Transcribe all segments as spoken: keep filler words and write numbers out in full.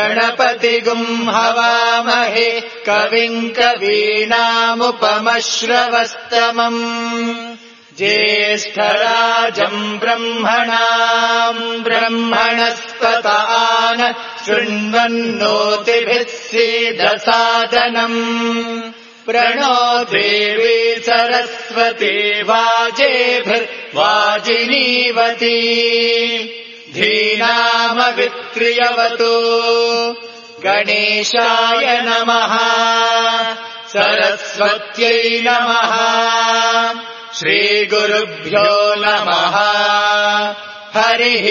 गणपतिगुम् हवामहे कविम् कवीनामुपमश्रवस्तमम् ज्येष्ठराजम् ब्रह्मणाम् ब्रह्मणस्पत आन शृण्वन्नोतिभिः सीदसादनम् प्रणो देवी सरस्वती वाजेभिर्वाजिनीवती धीनामवित्रियवतु गणेशाय नमः सरस्वत्यै नमः श्रीगुरुभ्यो नमः हरिः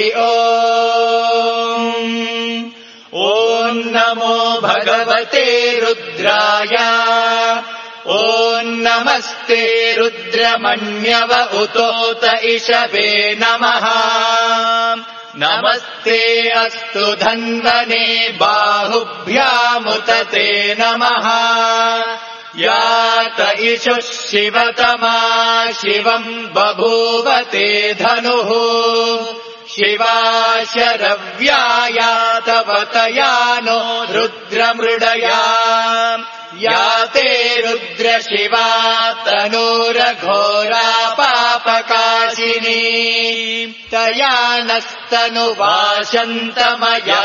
ओम् ॐ नमो भगवते रुद्राय ॐ नमस्ते रुद्रमण्यव उतोत इषवे नमः नमस्ते अस्तु धन्वने बाहुभ्यामुत ते नमः यात इषुः शिवतमा शिवम् बभूव ते धनुः शिवा शरव्यायातवतया नो रुद्रमृडया याते रुद्रशिवा तनूरघोरा पापकाशिनी तया नस्तनुवाशन्तमया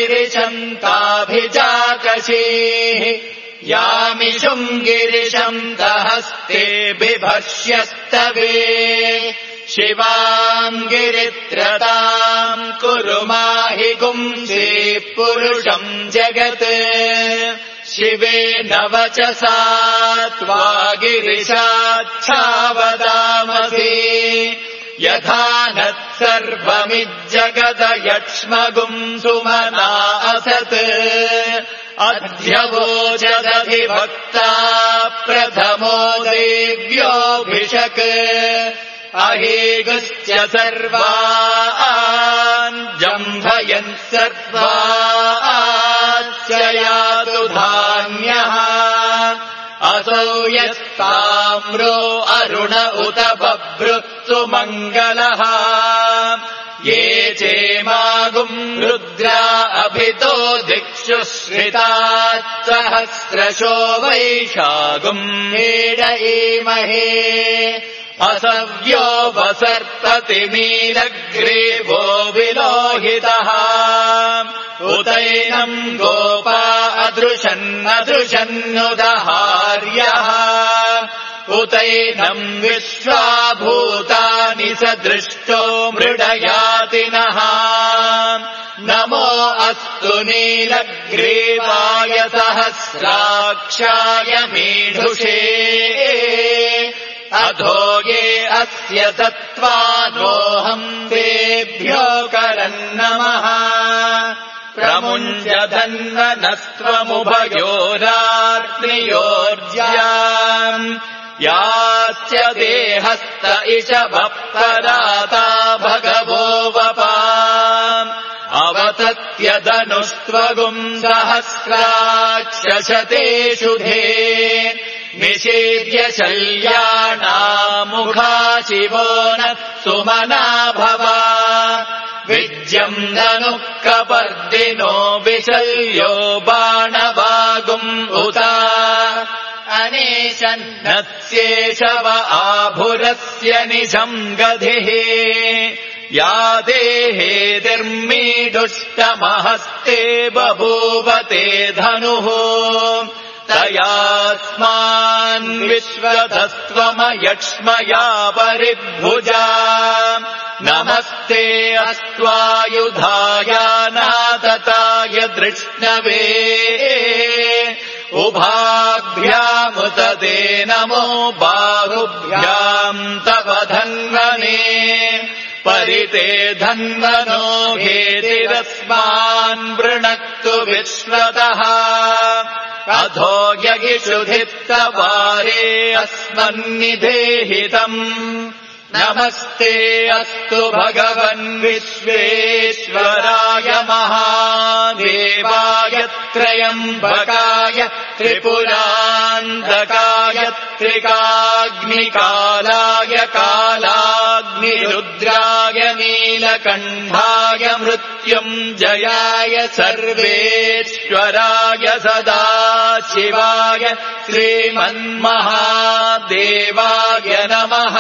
गिरिशन्ताभिजाकशीः यामिषुम् गिरिशम् दहस्ते बिभर्ष्यस्तवे शिवाम् गिरित्रताम् कुरु माहि गुंसे पुरुषम् जगत् शिवेन वचसा त्वा गिरिशाच्छावदामसि यथा नत्सर्वमिज्जगदयक्ष्मगुम् सुमना असत् अध्यवोचदधिभक्ता प्रथमो देव्योऽभिषक् अहेगुश्च सर्वान् जम्भयन् सर्वाश्च यातु धान्यः असौ यस्ताम्रो अरुण उत बभृत्सु मङ्गलः ये चेमागुम् रुद्रा अभितो दिक्षु श्रिताः सहस्रशो वैशागुम् हेडयेमहे असव्यो वसर्पति नीलग्रीवो विलोहितः उतैनम् गोपा अदृशन्नदृशन्नुदहार्यः उतैनम् विश्वाभूतानि सदृष्टो मृडयातिनः नमो अस्तु नीलग्रीवाय सहस्राक्षाय मीढुषे अधो ये अस्य दत्त्वानोऽहम् तेभ्यो करन्नमः प्रमुञ्चधन्वनस्त्वमुभयोरार्त्रियोर्ज्याम् यास्य देहस्त इषवपराता भगवो वपा अवतत्यदनुस्त्वगुम् सहस्राक्षशतेषु धे निषेद्य शल्यानामुखा शिवो न सुमना भवा विज्यम् धनुः कपर्दिनो विशल्यो बाणवागुम् उता अनेशन्नस्येषव आभुरस्य निशम् गधिः या देहेतिर्मीडुष्टमहस्ते बभूवते धनुः तयास्मान् विश्वतस्त्वमयक्ष्मया परिभुजा नमस्ते अस्त्वायुधाय नातताय दृष्णवे उभाभ्यामुत ते नमो बाहुभ्याम् तव धन्वने परिते धन्वनो हेतिरस्मान् वृणक्तु विश्वतः अधो यगिषुधित्तवारे अस्मन्निधेहितम् नमस्ते अस्तु भगवन् विश्वेश्वराय महादेवाय त्र्यम्बकाय त्रिपुरान्तकाय त्रिकाग्निकालाय कालाग्निरुद्राय नीलकण्ठाय मृत्युञ्जयाय सर्वेश्वराय सदाशिवाय श्रीमन्महादेवाय नमः।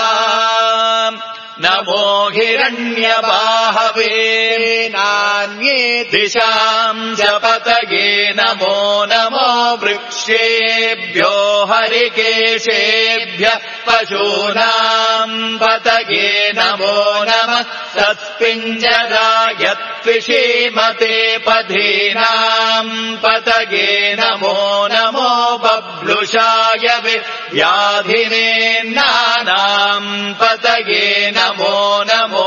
नमो हिरण्यबाहवे नान्ये दिशाम् च पतये नमो नमो वृक्षेभ्यो हरिकेशेभ्यः पशूनाम् पतये नमो नमः तत्पिञ्जराय त्विषीमते पथीनाम् पतये नमो नमो बभ्लुषाय व्याधिनेन्नानाम् पतये नमो नमो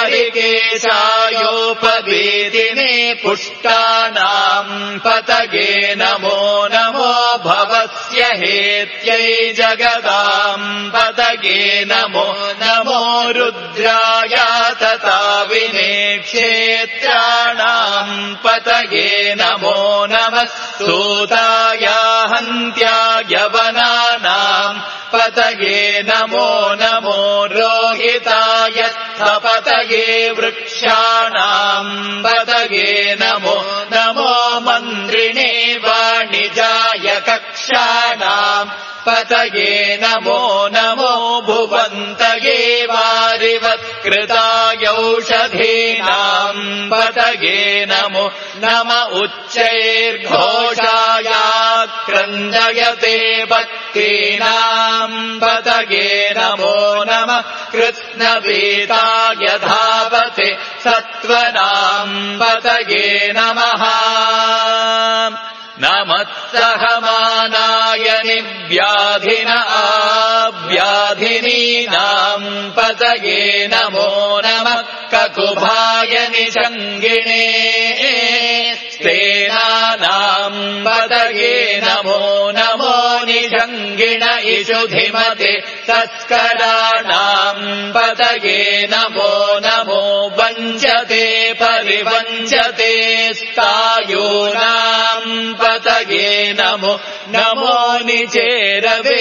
हरिकेशायोपवेदिने पुष्टानाम् पतये नमो नमो भवस्य हेत्यै जगदाम् पतये नमो नमो रुद्राय तथा विनेक्षेत्राणाम् पतये नमो नमः सूताय हन्त्याय वनानाम् पतये नमो नमो रोहिताय पतये वृक्षाणाम् पतये नमो नमो मन्त्रिणे वाणिजाय कक्षाणाम् पतये नमो नमो भुवन्तये वारिवत्कृताय औषधीनाम् पतये नमो नम उच्चैर्घोषाय क्रन्दयते भक्तीनाम् पतये नमो नमः कृत्स्नपीताय धावते सत्त्वनाम् पतये नमः नमत्सहमानाय निव्याधिन आव्याधिनीनाम् पतये नमो नमः ककुभाय निषङ्गिणे स्तेनानाम् पतये नमो नमो निषङ्गिण इषुधिमते तस्कराणाम् पतये नमो नमो वञ्चते परिवञ्चते स्थायूनाम् पतये नमो नमो निचेरवे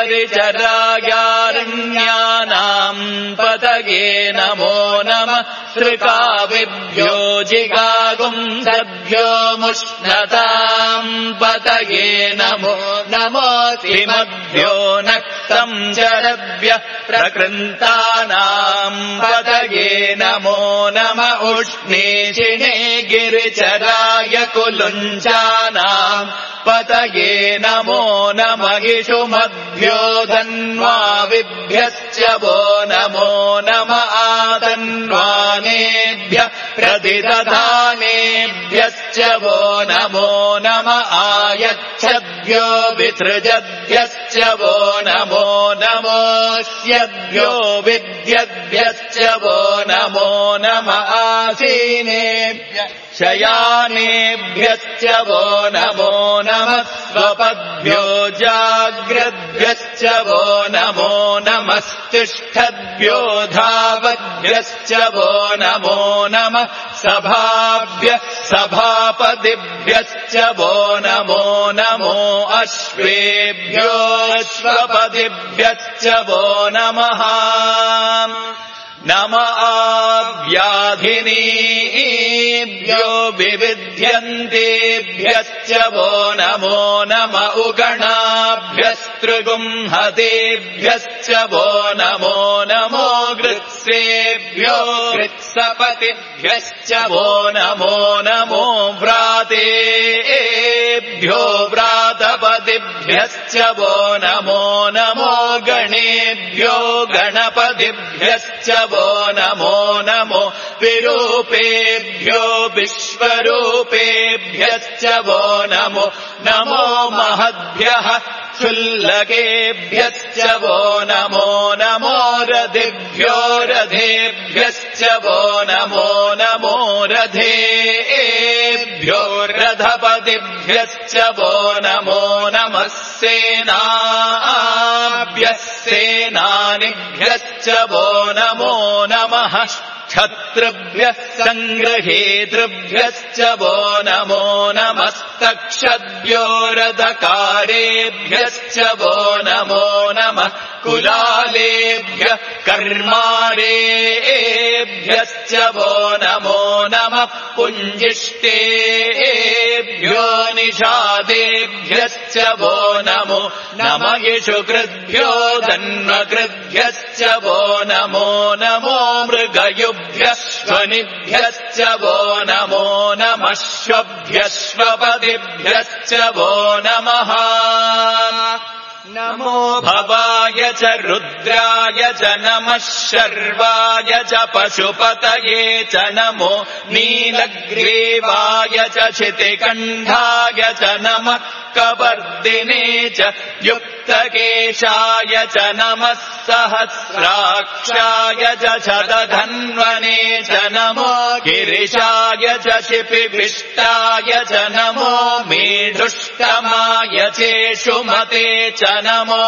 परिचरायारण्यानाम् पतये नमो नमः श्रुकाविभ्यो जिगागुंसभ्यो मुष्णताम् पतये नमो नमो सिमभ्यो नक्तम् चरभ्यः प्रकृन्तानाम् पतये नमो नम उष्णीषिणे गिरिचराय कुलुञ्चानाम् पतये नमो नम इषुमभ्यो धन्वाविभ्यश्च वो नमो नम आतन्वानेभ्यः प्रतिदधानेभ्यश्च वो नमो नम आयच्छद्भ्यो विसृजद्भ्यश्च वो नमो नमोऽस्यभ्यो विद्यद्भ्यश्च वो नमो नम आसीनेभ्यः शयानेभ्यश्च वो नमो नमः स्वपद्भ्यो जाग्रद्भ्यश्च वो नमो नमस्तिष्ठद्भ्यो धावद्भ्यश्च वो नमो नमः सभाभ्यः सभापतिभ्यश्च वो नमो नमो अश्वेभ्यो अश्वपतिभ्यश्च वो नमः नम आव्याधिनीभ्यो विविध्यन्तेभ्यश्च वो नमो नम उगणाभ्यस्त्रिगुंहतेभ्यश्च वो नमो नमो गृत्सेभ्यो गृत्सपतिभ्यश्च वो नमो नमो व्रातेभ्यो व्रातपतिभ्यश्च वो नमो नमो गणेभ्यो गणपतिभ्यश्च वो नमो नमो विरूपेभ्यो विश्वरूपेभ्यश्च वो नमो नमो महद्भ्यः क्षुल्लकेभ्यश्च वो नमो नमो रथिभ्यो रथेभ्यश्च वो नमो नमो रथेभ्यो रथपतिभ्यश्च वो नमो नमः सेनाभ्यः सेनानिभ्यश्च वो नमो नमः क्षत्रुभ्यः सङ्गृहेतृभ्यश्च वो नमो नमस्तक्षद्भ्यो रथकारेभ्यश्च वो नमो नमः कुलालेभ्यः कर्मारेभ्यश्च वो नमो नमः पुञ्जिष्टेभ्यो निषादेभ्यश्च वो नमो नमः यशुकृद्भ्यो धन्वकृद्भ्यश्च वो नमो नमो मृगयुभ्यः स्वनिभ्यश्च वो नमो नमः श्वभ्यश्वपदिभ्यश्च वो नमः नमो भवाय च रुद्राय च नमः शर्वाय च पशुपतये च नमो नीलग्रीवाय च क्षितिकण्ठाय च नमः कवर्दिने च युक्तकेशाय च नमः सहस्राक्षाय च शतधन्वने च नमो गिरिशाय च शिपिविष्टाय च नमो मेढुष्टमाय चेषुमते च नमो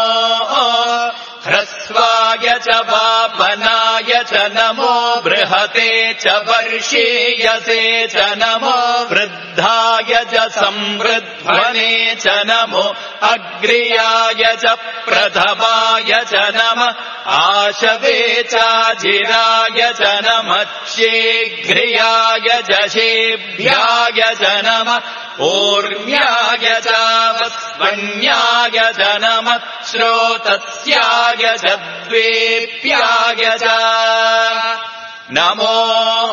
ह्रस्वाय च वापनाय च नमो बृहते च वर्षीयसे च नमो वृद्धाय च संवृध्वने च नमो अग्र्याय च प्रथमाय च नमः आशवे चाजिराय च नमः शीघ्रियाय च शेभ्याय च नमः ऊर्म्याय च वस्वन्याय च नमः श्रोतस्याय च द्वेप्याय च नमो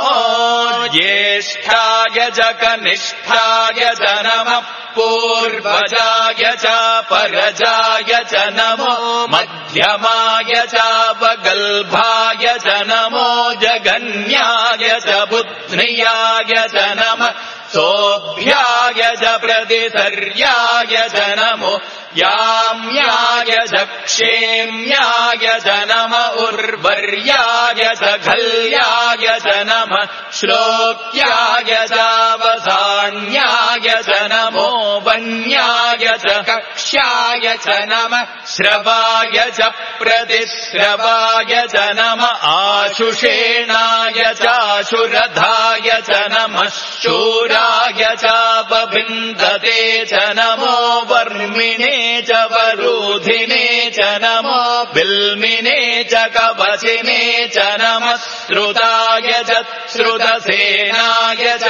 ज्येष्ठाय च कनिष्ठाय च नमः पूर्वजाय च परजाय च नमो मध्यमाय च वगल्भाय च नमो जगन्याय च बुध्न्याय च नमः सोऽभ्याय च प्रतिसर्याय च नमो याम्याय च क्षेम्याय च नम उर्वर्याय च खल्याय च नमः श्लोक्याय च वसान्याय च नमो वन्याय च कक्ष्याय च नमः श्रवाय च प्रतिश्रवाय च नमः आशुषेणाय चाशुरधाय च नमः शूराय च बभिन्दते च नमो वर्मिणे च वरूधिने च नमो बिल्मिने च कवचिने च नमः श्रुताय च श्रुतसेनाय च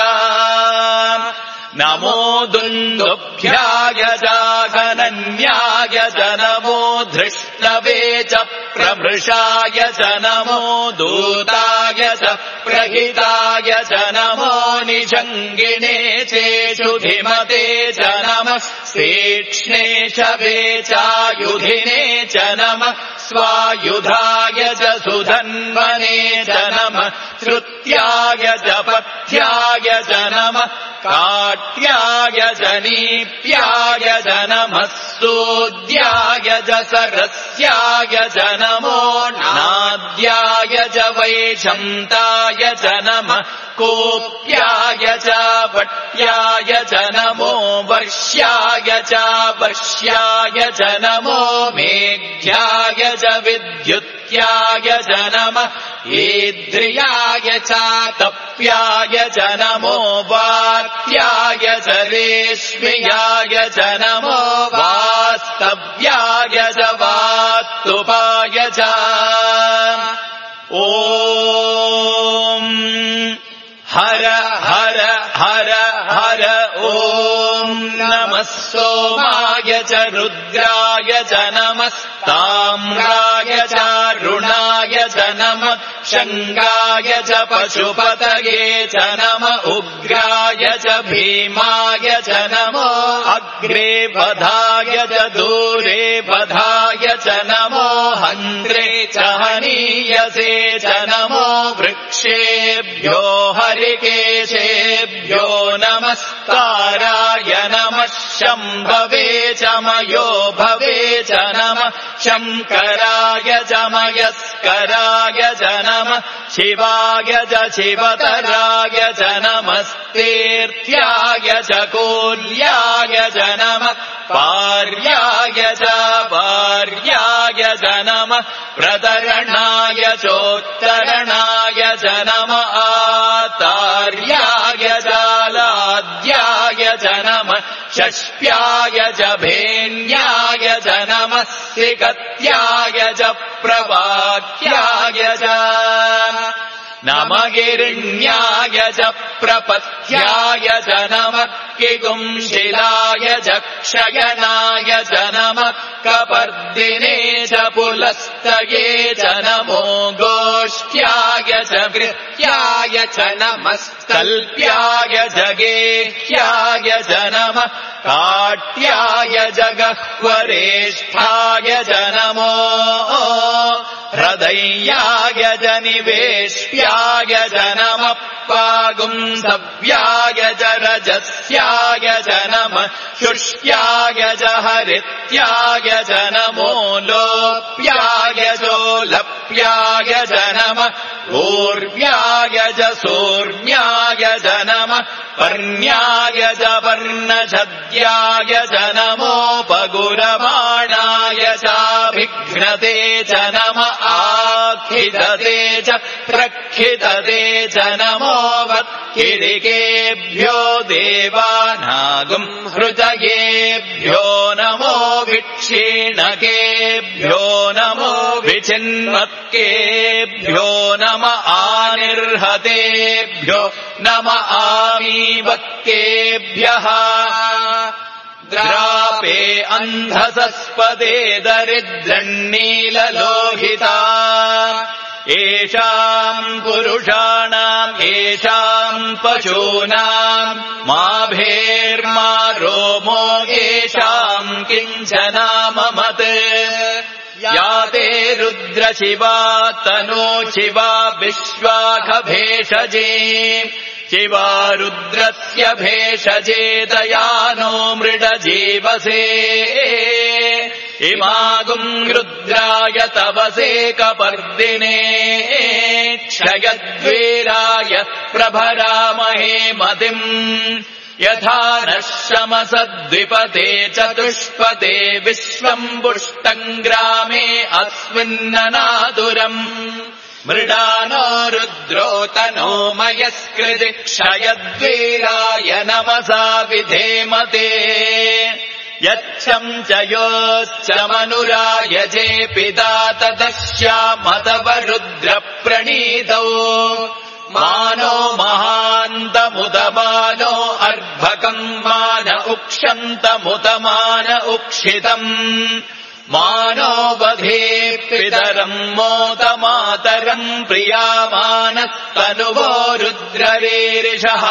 नमो दुन्दुभ्याय च घनन्याय च नमो धृष्णवे च प्रमृषाय च नमो दूताय च प्रहिताय च नमो निषङ्गिने चेषुधिमते च नमः तीक्ष्णे शवे चायुधिने च नमः स्वायुधाय च सुधन्वने च नमः श्रुत्याय च पथ्याय च नमः काट्याय च नीप्याय च नमः सूद्याय च सरस्याय च नमो नाद्याय च वैशन्ताय च नमः कोप्याय च वट्याय च नमो वर्ष्याय च वर्ष्याय च नमो मेघ्याय च विद्युत्याय च नमः ईद्रियाय च तप्याय च नमो वात्याय च रेश्म्याय च नमो वास्तव्याय च वास्तुपाय च ॐ हर हर हर हर ॐ नमः सोमाय च रुद्राय च नमः ताम्राय च रुणाय च नमः शङ्गाय च पशुपतये च नमः उग्राय च भीमाय च नमो अग्रे वधाय च दूरे वधाय च नमो हन्त्रे च हनीयसे च नमो वृक्षेभ्यो हरिकेशेभ्यो नमस्काराय नमः शम्भवे च मयो भवे च नमः शङ्कराय च मयस्कराय च नमः शिवाय च शिवतराय च नमस्तीर्थ्याय च कोल्याय च नमः पार्याय च वार्याय च नमः प्रतरणाय चोत्तरणाय च नमः आद्याय च नमः षष्प्याय च भेन्याय च नमः सिकत्याय च प्रवाक्याय च नमः गिरिण्याय च प्रपथ्याय च नमः किगुंशिलाय च क्षयनाय च नमः कपर्दिने च पुलस्तये च नमो गोष्ठ्याय च गृह्याय च नमः कल्प्याय च गेह्याय च नमः काट्याय च गह्वरेष्ठाय च नमो हृदयाय च निवेश्याय च नमः पागुंसव्याय च रजस्याय च नमः शुष्याय च हरित्याय च नमो लोप्याय चोलप्याय च नमः ऊर्व्याय च सोर्म्याय च नमः पर्ण्याय च पर्णछद्याय च नमोपगुरमाणाय चाभिघ्नते च नमः आखिदते च प्रक्षिदते च नमो वत्किरिकेभ्यो देवानागुं हृदयेभ्यो नमो विक्षीणकेभ्यो नमो विचिन्मत्केभ्यो नम आनिर्हतेभ्यो नम आमीवक्केभ्यः द्रापे अन्धसस्पदे दरिद्रन्नीललोहिता येषाम् पुरुषाणाम् येषाम् पशूनाम् मा भेर्मा रोमो येषाम् किञ्चनाममत् या ते रुद्रशिवा तनो शिवा विश्वाखभेषजे शिवा रुद्रस्य भेषजे दयानो मृडजीवसे इमागुम् रुद्राय तवसे कपर्दिने क्षयद्वीराय प्रभरामहे मतिम् यथा नः शमसद्विपते चतुष्पते विश्वम् पुष्टम् ग्रामे अस्मिन्ननादुरम् मृडानो रुद्रो तनो मयस्कृति क्षयद्वीराय नमसा विधेमते यच्छम् च योश्च मनुराय जे पिता तदश्यामतव रुद्रप्रणीतौ मानो महान्तमुदमानो अर्भकम् मान उक्षन्तमुदमान उक्षितम् मानो वधे पितरम् मोदमातरम् प्रियामानस्तनुवो रुद्ररीरिषः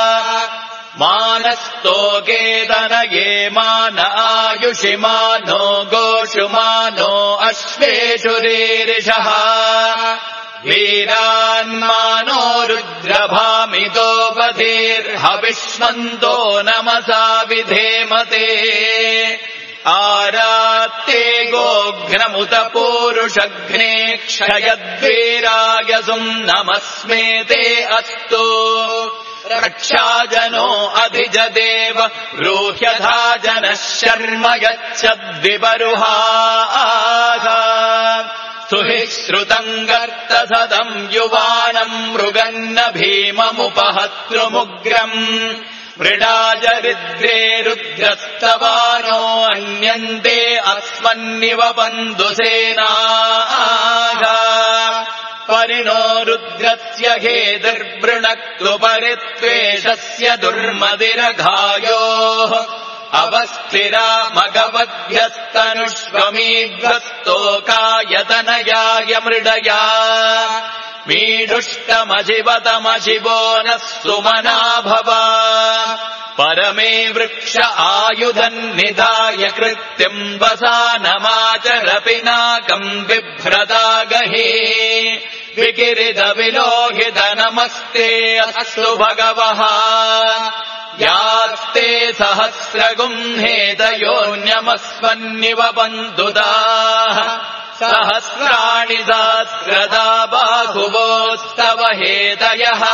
मानस्तोकेतनये मान आयुषि मानो गोषु मानो अश्वेषु रीरिषः वीरान्मानो रुद्रभामितो वधीर्हविष्मन्तो नमसा विधेमते आरात्ते गोघ्नमुत पूरुषघ्ने क्षयद्वीराय सुम् नमस्मेते अस्तु रक्षाजनो अधिजदेव ब्रूह्यथा जनः शर्म यच्छद्विबरुहाः सुहि श्रुतम् गर्तसदम् युवानम् मृगन्न भीममुपहतृमुग्रम् मृडाजरिद्रे रुद्रस्तवानो अन्यन्ते अस्मन्निव बन्धुसेनाः परिणो रुद्रस्य हेदुर्वृणक्तु परित्वेषस्य दुर्मदिरघायोः अवस्थिरा मगवद्भ्यस्तनुष्वमीध्वस्तोकायतनयाय मृडया मीढुष्टमशिवतमशिवो नः सुमना भव परमे वृक्ष आयुधन्निधाय कृत्यम् वसानमाचर पिनाकम् बिभ्रदागहे विकिरितविलोहित नमस्ते अस्तु भगवः यास्ते सहस्रगुम्हेदयोन्यमस्मन्निव बन्धुदाः सहस्राणि सहस्रदा बाहुवोस्तव हेदयः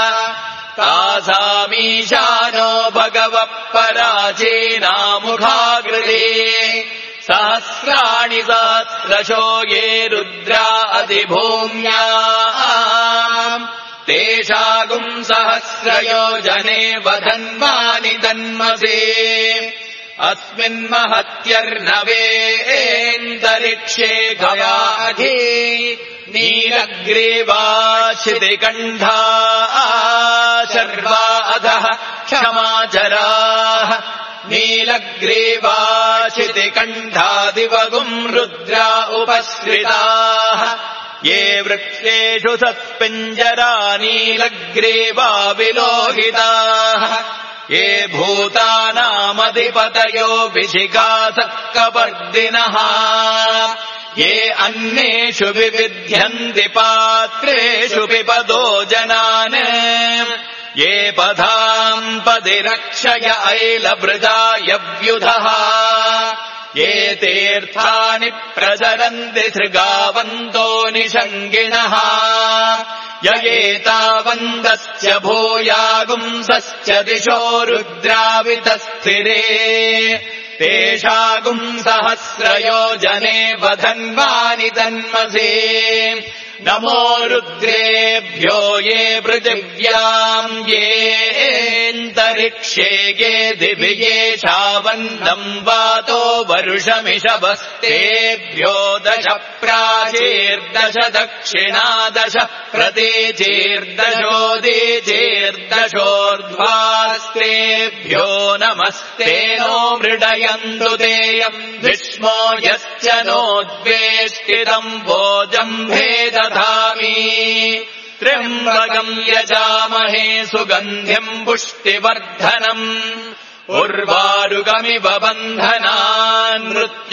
तासामीशानो भगवः पराचीनामुखाग्रदे सहस्राणि सहस्रशो ये रुद्रा अधिभूम्याम् ते तेषागुम् सहस्रयोजने वधन्वानि तन्मसे अस्मिन्महत्यर्नवेन्दरिक्षे गयाधि नीलग्रीवाशितिकण्ठा शर्वा अधः क्षमाचराः नीलग्रीवाशितिकण्ठादिवगुम् रुद्रा उपश्रिताः ये वृक्षेषु सत्पिञ्जरा नीलग्रीवा विलोहिताः ये भूतानामधिपतयो विशिखासः कपर्दिनः ये अन्नेषु विविध्यन्ति पात्रेषु पिबतो जनान् ये पदाम् पदिरक्षय ऐलभृदायव्युधः ये तीर्थानि प्रचरन्ति सृगावन्तो निषङ्गिणः य एतावन्तश्च भूयागुंसश्च दिशो रुद्रावितस्थिरे तेषागुम् सहस्रयोजने वधन्वानि तन्मसे नमो रुद्रेभ्यो ये पृथिव्याम् येऽन्तरिक्षे ये दिवि येषावन्दम् वातो वरुषमिषभस्तेभ्यो दश प्राचीर्दश दक्षिणादश प्रतीचीर्दशोदीचीर्दशोर्ध्वास्तेभ्यो नमस्ते नो मृडयन्तु तेयम् विष्मो यश्च नोद्वेष्टितम् भोजम्भे दधामि त्र्यम्बकम् यजामहे सुगन्धिम् पुष्टिवर्धनम् उर्वारुकमिव बन्धनान्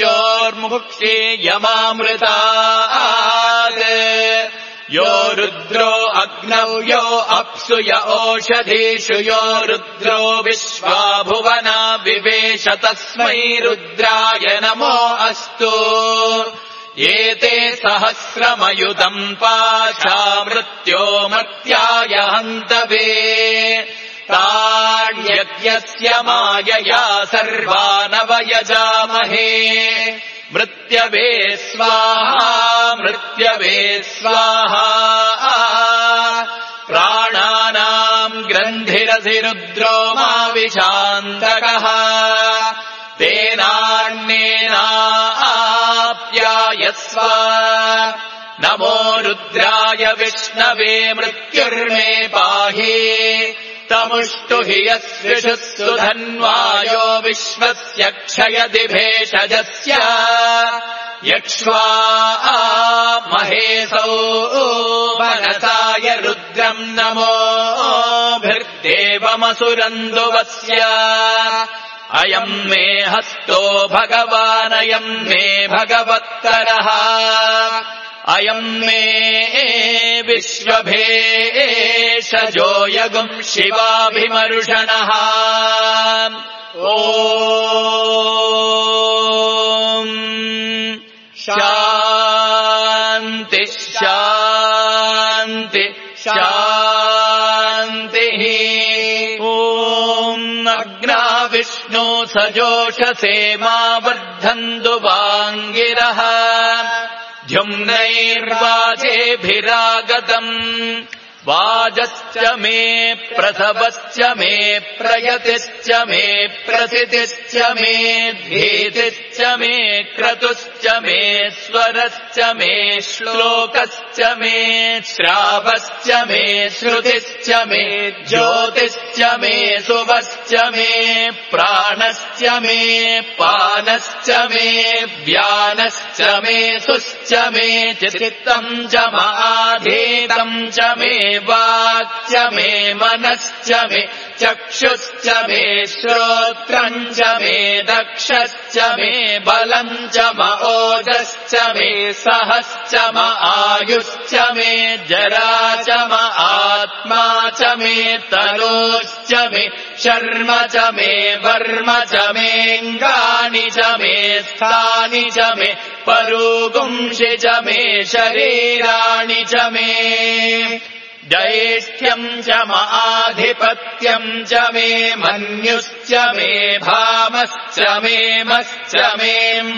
मृत्योर्मुक्षीयमामृतात् यो रुद्रो अग्नौ यो अप्सु य ओषधीषु यो रुद्रो विश्वा भुवना विवेश तस्मै रुद्राय नमो अस्तु एते सहस्रमयुतम् पाशा मृत्यो मर्त्याय हन्तवे ताण्यज्ञस्य मायया सर्वानवयजामहे मृत्यवे स्वाहा मृत्यवे स्वाहा प्राणानाम् ग्रन्थिरसि रुद्रो मा विशान्तकः तेनान्येनाप्यायस्व नमो रुद्राय विष्णवे मृत्युर्मे पाहि तमुष्टु हि यस्विषुः सुधन्वायो विश्वस्य क्षयति भेषजस्य यक्ष्वा महेशौ मनसाय रुद्रम् नमोभिर्देवमसुरन्दुवस्य अयम् मे हस्तो भगवानयम् मे भगवत्तरः अयम् मे विश्वभेषजो यगुम् शिवाभिमर्षणः ॐ शान्ति शान्ति शान्तिः ॐ अग्ना विष्णु सजोषसे मा वर्धन्तु वाङ्गिरः द्युम्नैर्वाजेभिरागतम् वाजश्च मे प्रसवश्च मे प्रयतिश्च मे प्रसितिश्च मे भीतिश्च मे क्रतुश्च मे स्वरश्च मे श्लोकश्च मे श्रावश्च मे श्रुतिश्च मे ज्योतिश्च मे सुवश्च मे प्राणश्च मे पानश्च मे व्यानश्च मे सुश्च मे चित्तम् च माधीतम् च मे वाक्च मे मनश्च मे चक्षुश्च मे श्रोत्रम् च मे दक्षश्च मे बलम् च म ओजश्च मे सहश्च म आयुश्च मे जरा च म आत्मा च मे तनोश्च मे शर्म च मे वर्म च मेऽङ्गानि च मे स्थानि च मे परुगुंषि च मे शरीराणि च मे दैष्ठ्यम् च माधिपत्यम् च मे मन्युश्च मे भामश्च मे मश्च मेऽम्भश्च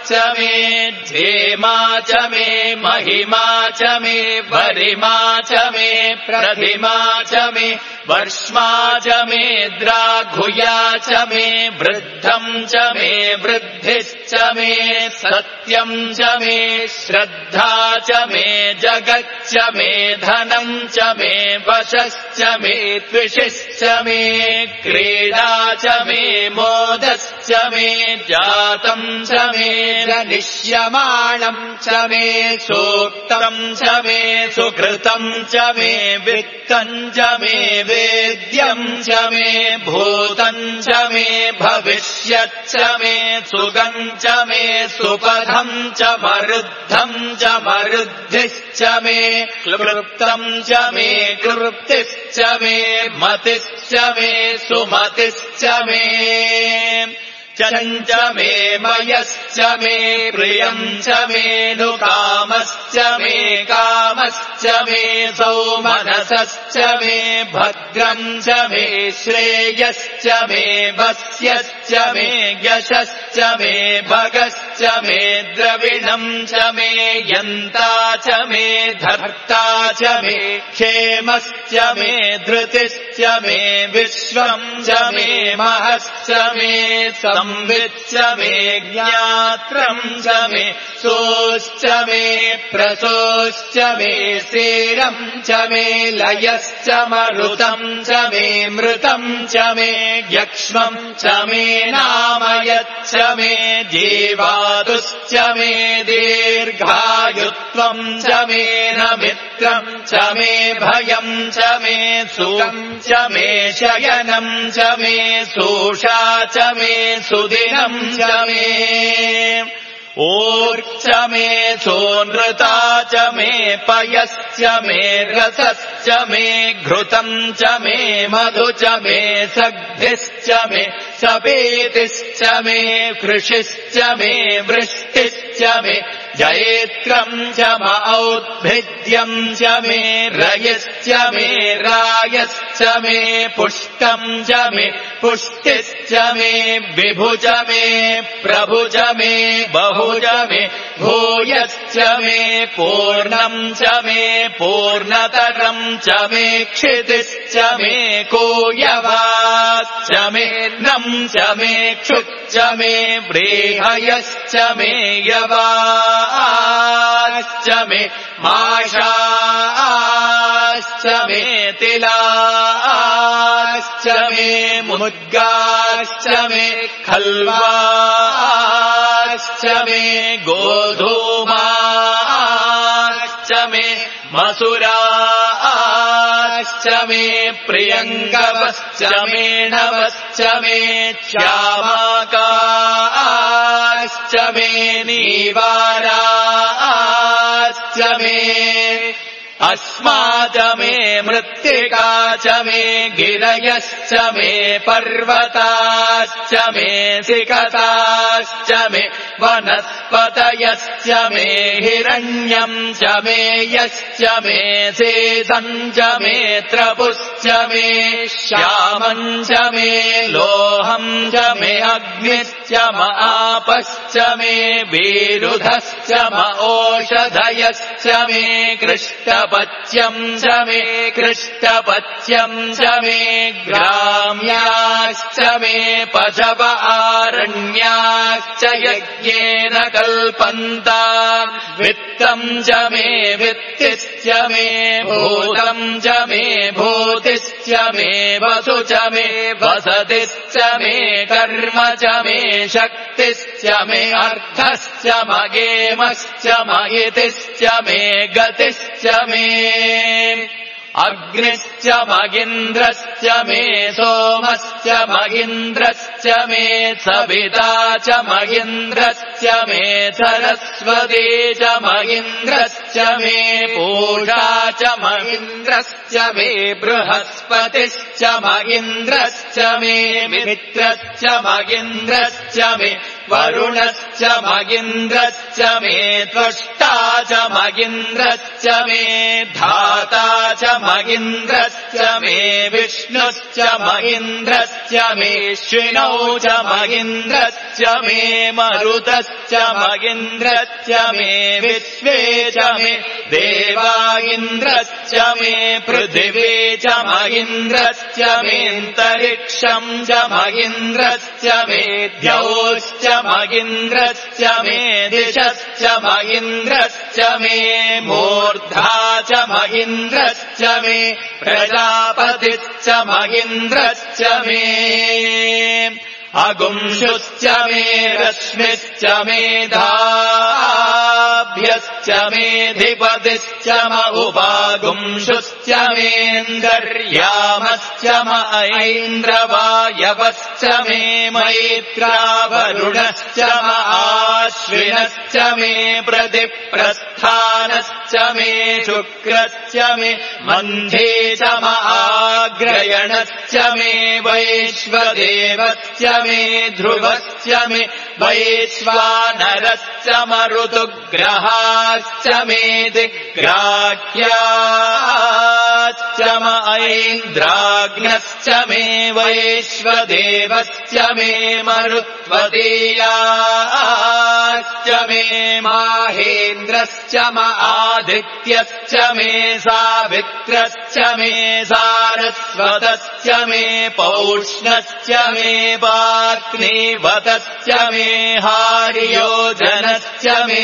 च मे धेमा च मे महिमा च मे वरिमा च मे प्रतिमा च मे वर्ष्मा च मे द्राघुया च मे वृद्धम् च मे वृद्धिश्च मे सत्यम् च मे श्रद्धा च मे जगच्च मे धनम् च मे वशश्च मे त्विषिश्च मे क्रीडा च मे मोदश्च मे जातम् च मे जनिष्यमाणम् च मे सूक्तम् च मे सुकृतम् च मे वित्तम् च मे वेद्यम् च मे भूतम् च मे भविष्यच्च मे सुगम् च मे सुपथम् च मरुद्धम् च मरुद्धिश्च मे क्लृप्तम् च मे क्लृप्तिश्च मे मतिश्च मे सुमतिश्च मे चञ्च मे मयश्च मे प्रियम् च मे नुकामश्च मे कामश्च मे सौमनसश्च मे भद्रम् च मे श्रेयश्च मे वस्यश्च मे यशश्च मे भगश्च मे द्रविणम् च मे यन्ता च मे धर्ता च मे क्षेमश्च मे धृतिश्च मे विश्वम् च मे महश्च मे संविच्च मे ज्ञात्रम् च मे सोश्च मे प्रसोश्च मे सेरम् च मे लयश्च मरुतम् च मे मृतम् च मे यक्ष्मम् च मे नामयच्च मे जीवातुश्च मे दीर्घायुत्वम् च मे नमित्रम् च मे भयम् च मे सुखम् च मे शयनम् च मे सोषा च मे सुदिनम् च मे ऊर्च मे सोनृता च मे पयश्च मे रसश्च मे घृतम् च मे मधु च मे सग्धिश्च मे सपेतिश्च मे कृषिश्च मे वृष्टिश्च मे जयेत्रम् च म औद्भिद्यम् च मे रयश्च मे रायश्च मे पुष्टम् च मे पुष्टिश्च मे विभु च मे प्रभु च मे बहु च मे भूयश्च मे पूर्णम् च मे पूर्णतरम् च मे क्षितिश्च मे कोयवाश्च मे नम् च मे क्षुच्च मे व्रीहयश्च मे यवाश्च मे माषाश्च मे तिलाश्च मे मुद्गाश्च मे खल्वाश्च मे गोधूमाश्च मे मसुराश्च मे प्रियङ्गवश्च मे नवश्च मे श्यामाकाश्च मे नीवाराश्च मे अस्माच मे मृत्तिका च मे गिरयश्च मे पर्वताश्च मे सिकताश्च मे वनस्पतयश्च मे हिरण्यम् च मे यश्च मे सेदम् च मे त्रपुश्च मे श्यामम् च मे लोहम् च मे अग्निश्च म आपश्च मे विरुधश्च म ओषधयश्च मे कृष्टपत्यम् च मे कृष्टपत्यम् च मे ग्राम्याश्च मे पशव आरण्याश्च यज्ञेन कल्पन्ता वित्तम् च मे वित्तिश्च मे भूतम् च मे भूतिश्च मे वसु च मे वसतिश्च मे कर्म च मे शक्तिश्च मे अर्थश्च मगेमश्च मयितिश्च मे गतिश्च मे अग्निश्च मगिन्द्रश्च मे सोमश्च मगिन्द्रश्च मे सविता च मगिन्द्रश्च मे सरस्वती च मगिन्द्रश्च मे पूषा च मगिन्द्रश्च मे बृहस्पतिश्च मगिन्द्रश्च मे मित्रश्च मगिन्द्रश्च मे वरुणश्च मगिन्द्रश्च मे त्वष्टा च मगिन्द्रश्च मे धाता च मगिन्द्रश्च मे विष्णुश्च मगिन्द्रश्च मे श्विनौ च मगिन्द्रश्च मे मरुतश्च मगिन्द्रश्च मे विश्वे च मे देवा इन्द्रश्च मे पृथिवी च मगिन्द्रश्च मेऽन्तरिक्षम् च मगिन्द्रश्च मे द्यौश्च मगिन्द्रश्च मे दिशश्च मगिन्द्रश्च मे मूर्धा च मगिन्द्रश्च मे प्रजापतिश्च मगिन्द्रश्च मे अगुंशुश्च मे रश्मिश्च मेधाभ्यश्च मेऽधिपतिश्च म उपागुंशुश्च मेऽन्तर्यामश्च म ऐन्द्रवायवश्च मे मैत्रावरुणश्च म आश्विनश्च मे प्रतिप्रस्थानश्च मे शुक्रश्च मे मन्धे च म आग्रयणश्च मे वैश्वदेवश्च मे ध्रुवश्च मे वैश्वानरश्च मरुतुग्रहाश्च मे दिग्राह्याश्च म ऐन्द्राग्नश्च मे वैश्वदेवश्च मे मरुत्वदीयाश्च मे माहेन्द्रश्च म आदित्यश्च मे सावित्रश्च मे सारस्वतश्च मे पौष्णश्च मे पार्त्नीवतश्च मे हार्योजनश्च मे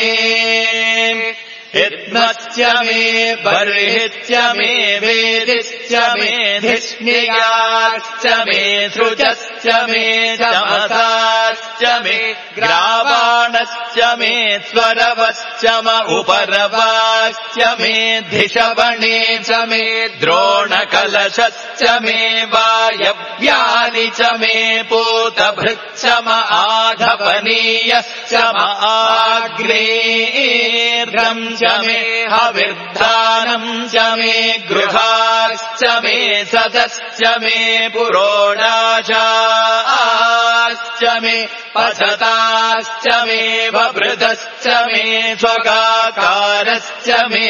हित्मश्च मे बर्हिश्च मे वेदिश्च मे धिष्णियाश्च मे सृजश्च मे चमसाश्च मे ग्रावाणश्च मे स्वरवश्च म उपरवाश्च मे धिषवणे च मे द्रोणकलशश्च मे वायव्यानि च मे पूतभृच्च म आघपनीयश्च म आग्नेर्घ्रम् च मे हविर्धानम् च मे गृहाश्च मे सदश्च मे पुरोडाशाश्च मे पशताश्च मे वभृतश्च मे स्वगाकारश्च मे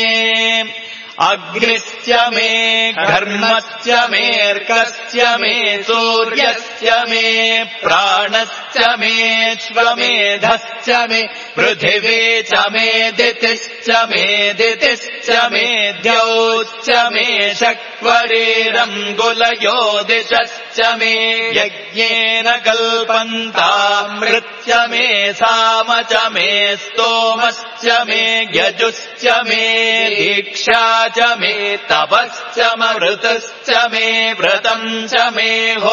अग्निश्च मे घर्मश्च मेऽर्कश्च मे सूर्यश्च मे प्राणश्च मे श्वमेधश्च मे पृथिवी च मे दितिश्च मे दितिश्च मे द्यौश्च मे शक्वरीरङ्गुलयो दिशश्च मे यज्ञेन कल्पन्तामृच्च मे साम च मे स्तोमश्च मे यजुश्च मे दीक्षा च मे तपश्च मरुतश्च मे व्रतम् च मे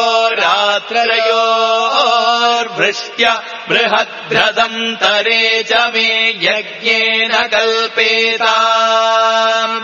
होरात्रयोर्वृष्ट्य बृहद्रदन्तरे च मे यज्ञेन कल्पेताम्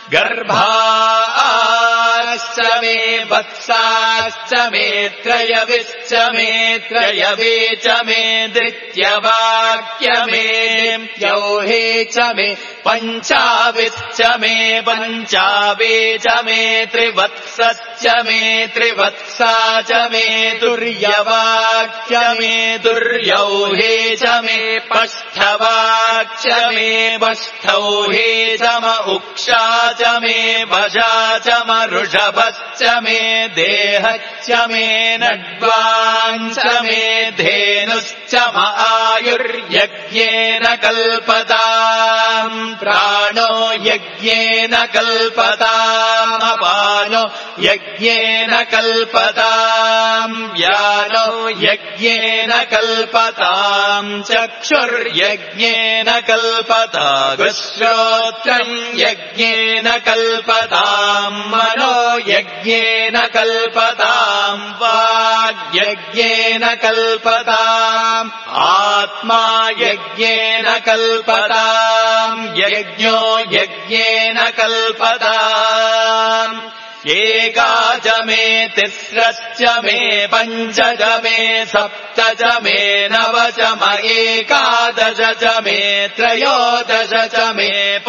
गर्भाश्च मे वत्साश्च मे त्रयविश्च मे त्रयवे च मे धृत्यवाक्य मे यौहे च मे पञ्चाविश्च मे पञ्चावे च मे त्रिवत्सश्च मे त्रिवत्सा च मे तुर्यवाक्य मे तुर्यौहे च मे पष्ठवाक्य मे पष्ठौहे च म उक्षा च मे भजा च म ऋषभश्च मे देहश्च मे नड्वाञ्च मे धेनुश्च म आयुर्यज्ञेन कल्पताम् प्राणो यज्ञेन कल्पताम् अपानो यज्ञेन कल्पताम् व्यानो यज्ञेन कल्पताम् चक्षुर्यज्ञेन कल्पताम् श्रोत्रम् यज्ञेन कल्पताम् मनो यज्ञेन कल्पताम् वाग्यज्ञेन कल्पताम् आत्मा यज्ञेन कल्पताम् यज्ञो यज्ञेन कल्पताम् एका च मे तिस्रश्च मे पञ्च च मे सप्त च मे नव च म एकादश च मे त्रयोदश च मे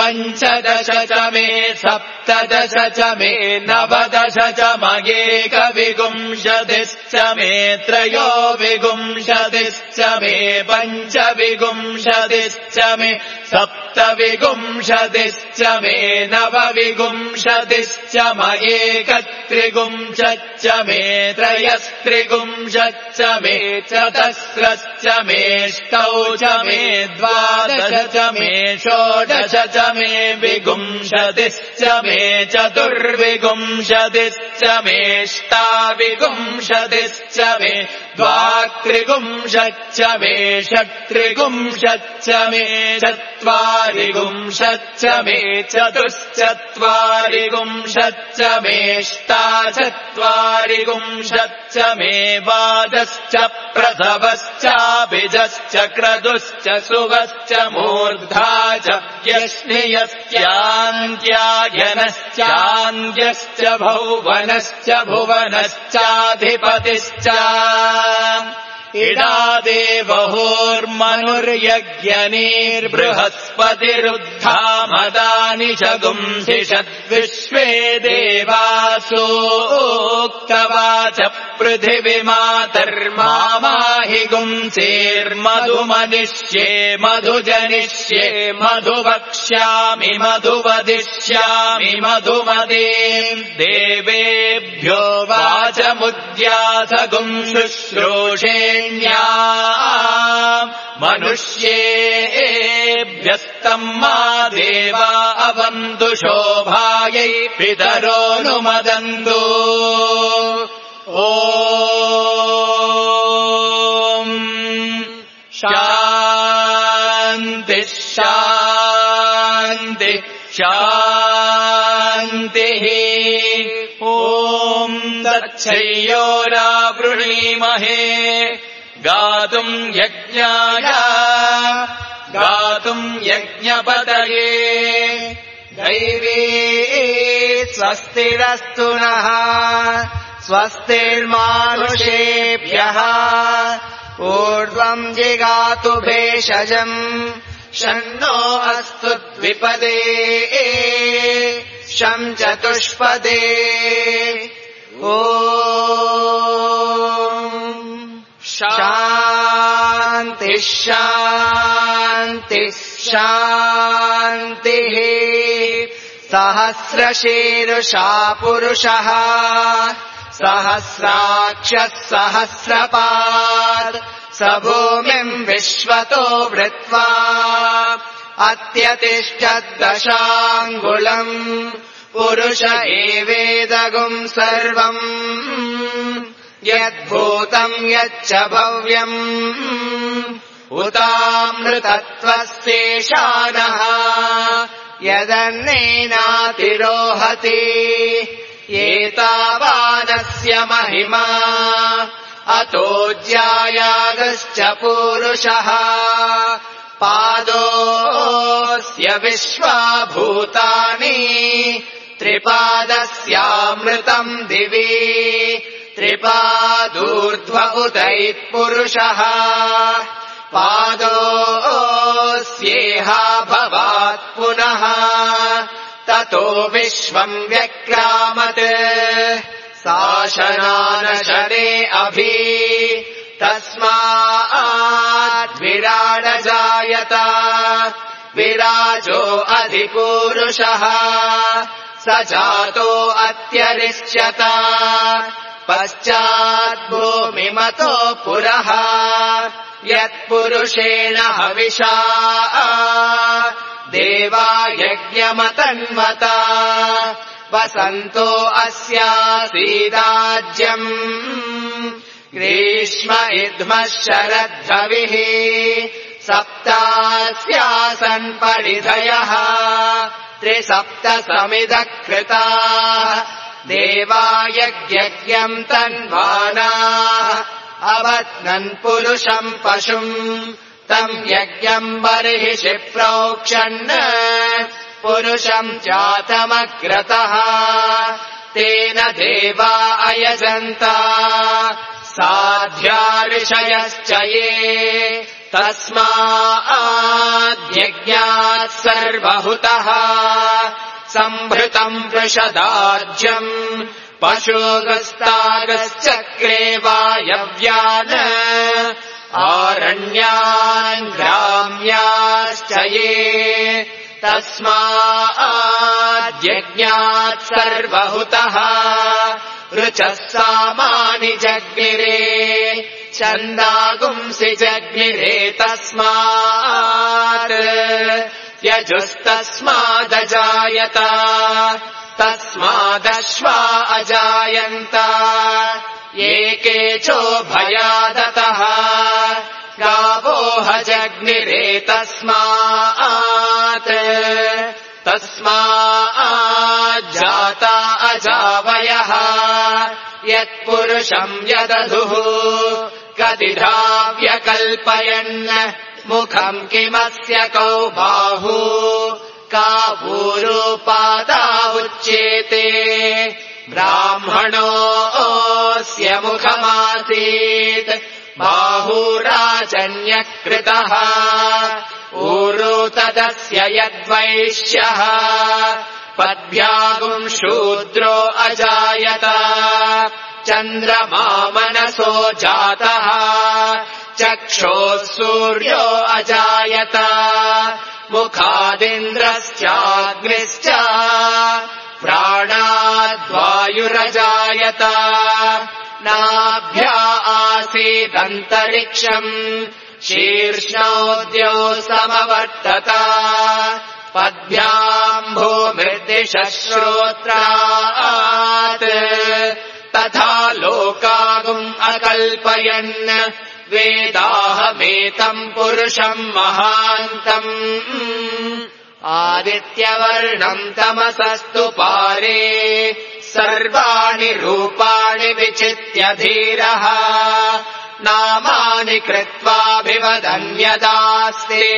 पञ्चदश च मे सप्तदश च मे नवदश च मयेकविंशतिश्च मे त्रयोविंशतिश्च मे पञ्चविंशतिश्च मे सप्तविंशतिश्च मे नवविंशतिश्च मयेकत्रिंशच्च मे त्रयस्त्रिंशच्च मे चतस्रश्च मेष्टौ च मे द्वादश च मे षोडश च मे विंशतिश्च मे चतुर्विंशतिश्च मेष्टाविंशतिश्च मे द्वात्रिंशच्च मे षट्त्रिंशच्च मे चत्वारिंशच्च मे चतुश्चत्वारिंशच्च मेष्टाचत्वारिंशच्च मे वादश्च प्रसवश्चाभिजश्च क्रतुश्च सुवश्च मूर्धा च यष्णियश्चान्त्यायनश्चान्त्यश्च भौवनश्च भुवनश्चाधिपतिश्च इडादेवहोर्मनुर्यज्ञनीर्बृहस्पतिरुद्धामदानि च गुंसिषद्विश्वे देवासोक्तवाच पृथिवीमातर्मामाहि गुंसेर्मधुमनिष्ये मधुजनिष्ये मधुवक्ष्यामि मधुवदिष्यामि मधुमदीम् देवेभ्यो वाचमुद्याथ गुंशुश्रूषे मनुष्येभ्यस्तम् मा देवा अवन्तु शोभायै पितरोऽनुमदन्तु ॐ शान्ति शान्ति शान्तिः ॐ तच्छयोरावृणीमहे गातुम् यज्ञाय गातुम् यज्ञपतये दैवी स्वस्तिरस्तु नः स्वस्तिर्मानुषेभ्यः ऊर्ध्वम् जिगातु भेषजम् शन्नो अस्तु द्विपदे शं चतुष्पदे ॐ शान्ति शान्ति शान्तिः सहस्रशीर्षा पुरुषः सहस्राक्षः सहस्रपात् स भूमिम् विश्वतो वृत्वा अत्यतिष्ठद्दशाङ्गुलम् पुरुष एवेदगुम् सर्वम् यद्भूतम् यच्च भव्यम् उतामृतत्वस्येषानः यदन्नेनातिरोहति एतावानस्य महिमा अतो ज्यायागश्च पूरुषः पादोऽस्य विश्वाभूतानि त्रिपादस्यामृतम् दिवि त्रिपादूर्ध्व उदैत्पुरुषः पादोऽस्येहा भवात् पुनः ततो विश्वम् व्यक्रामत् शासनानशने अभि तस्मात् विराडजायत विराजो अधिपूरुषः स जातो अत्यरिष्यत पश्चाद्भूमिमतो पुरः यत्पुरुषेण हविषा देवा यज्ञमतन्मता वसन्तो अस्यासीदाज्यम् ग्रीष्म इद्मः शरद्धविः सप्तास्यासन् परिधयः त्रिसप्त समिधः कृताः देवा यज्ञम् तन्वानाः अवत्नन् पुरुषम् पशुम् तम् यज्ञम् बर्हिषि प्रोक्षन् पुरुषम् जातमग्रतः तेन देवा अयजन्ता साध्या ऋषयश्च ये तस्माद्यज्ञात् सर्वहुतः सम्भृतम् वृषदार्ज्यम् पशुगस्तागश्चक्रे वायव्यान् आरण्यान् ग्राम्याश्च ये तस्माद्यज्ञात् सर्वहुतः ऋचः सामानि जग्निरे छन्दागुंसि जग्निरे तस्मात् यजुस्तस्मादजायत तस्मादश्वा अजायन्त एके चोभयादतः गावोह जग्निरे तस्मात् तस्माज्जाता अजावयः यत्पुरुषम् यदधुः कदिधाव्यकल्पयन् मुखम् किमस्य कौ बाहू कावूरुपादावुच्येते ब्राह्मणोऽस्य मुखमासीत् बाहुराजन्यकृतः ऊरु तदस्य यद्वैश्यः पद्भ्यागुम् शूद्रो अजायत चन्द्रमा मनसो जातः चक्षोः सूर्यो अजायत मुखादिन्द्रश्चाग्निश्च प्राणाद्वायुरजायत नाभ्या आसीदन्तरिक्षम् शीर्ष्णोद्यो समवर्तत पद्भ्याम् भूमिर्दिशः श्रोत्रात् तथा लोकागुम् अकल्पयन् वेदाहमेतम् पुरुषम् महान्तम् आदित्यवर्णम् तमसस्तु पारे सर्वाणि रूपाणि विचित्य धीरः नामानि कृत्वाभिवदन्यदास्ते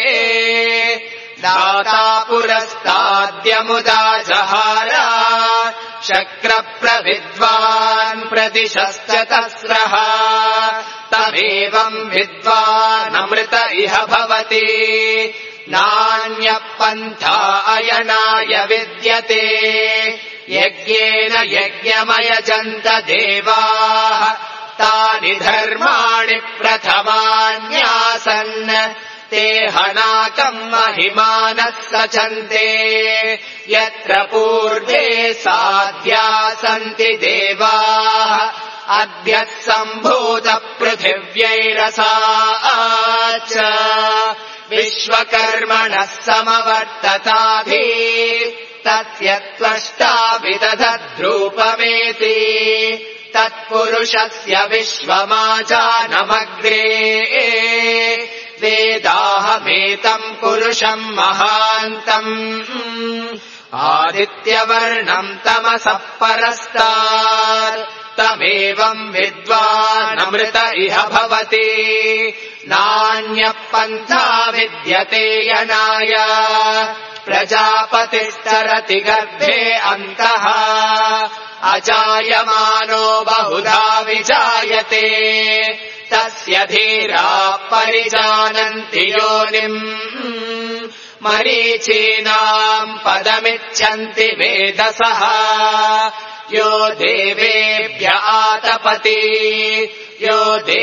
दाता पुरस्ताद्यमुदा जहार शक्रप्रविद्वान् प्रतिशश्च तस्रः तमेवम् विद्वानमृत इह भवति नान्यः पन्था अयनाय विद्यते यज्ञेन यज्ञमयजन्त देवाः तानि धर्माणि प्रथमान्यासन् ते हनाकम् महिमानः सचन्ते यत्र पूर्वे साध्या सन्ति देवाः अद्यः सम्भूतपृथिव्यैरसा च विश्वकर्मणः समवर्तताभिः तस्य त्वष्टा विदधद्रूपमेति तत्पुरुषस्य विश्वमाजानमग्रे वेदाहमेतम् पुरुषम् महान्तम् आदित्यवर्णम् तमसः परस्तात् तमेवम् विद्वानमृत इह भवति नान्यः पन्था विद्यते यनाय प्रजापतिश्चरति गर्भे अन्तः अजायमानो बहुधा विजायते तस्य धीराः परिजानन्ति योनिम् मरीचीनाम् पदमिच्छन्ति वेदसः यो देवेभ्य आतपति यो